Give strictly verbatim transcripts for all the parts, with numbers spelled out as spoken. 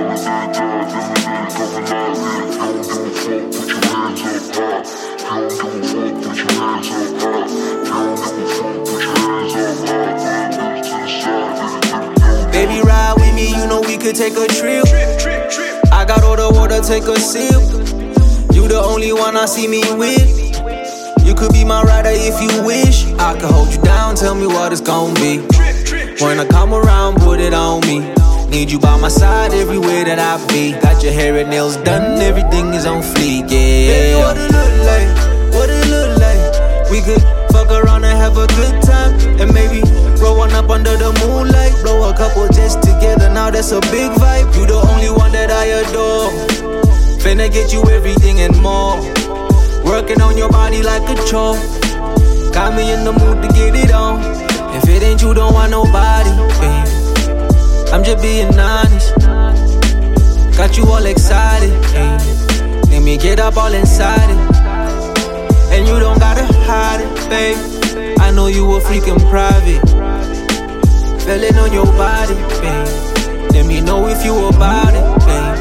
Baby, ride with me, you know we could take a trip. I got all the water, take a sip. You the only one I see me with. You could be my rider if you wish. I could hold you down, tell me what it's gon' be. When I come around, put it on me. Need you by my side everywhere that I be. Got your hair and nails done, everything is on fleek, yeah. Baby, what it look like, what it look like. We could fuck around and have a good time. And maybe roll one up under the moonlight. Blow a couple jets together, now that's a big vibe. You the only one that I adore. Finna get you everything and more. Working on your body like a chore. Got me in the mood to get it on. If it ain't you, don't want nobody, baby. I'm just being honest. Got you all excited, baby. Let me get up all inside it. And you don't gotta hide it, babe. I know you a freaking private. Feeling on your body, babe. Let me know if you about it, babe.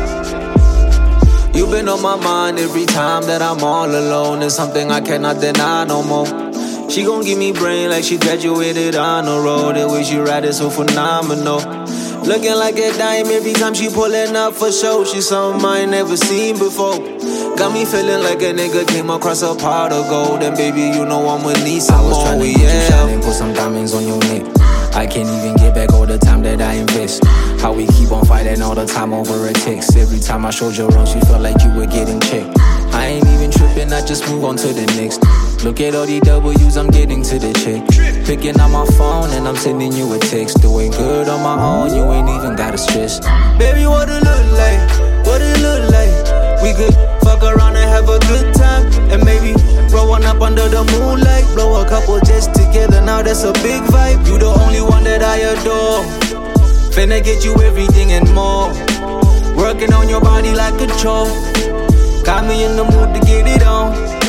You been on my mind every time that I'm all alone. It's something I cannot deny no more. She gon' give me brain like she graduated on the road. The way she ride it so phenomenal. Looking like a dime every time she pullin' up for show. She something I ain't never seen before. Got me feeling like a nigga came across a pot of gold. And baby, you know I'ma need some more. I was tryna yeah. get you shine and put some diamonds on your neck. I can't even get back all the time that I invest. How we keep on fighting all the time over a text. Every time I showed you wrong, she felt like you were getting checked. I ain't even tripping, I just move on to the next. Look at all the W's, I'm getting to the check. Picking up my phone and I'm sending you a text. Doing good on my own, you ain't even gotta stress. Baby, what it look like? What it look like? We could fuck around and have a good time. And maybe roll one up under the moonlight. Blow a couple jets together, now that's a big vibe. You the only one that I adore. Finna get you everything and more. Working on your body like a chore. Got me in the mood to get it on.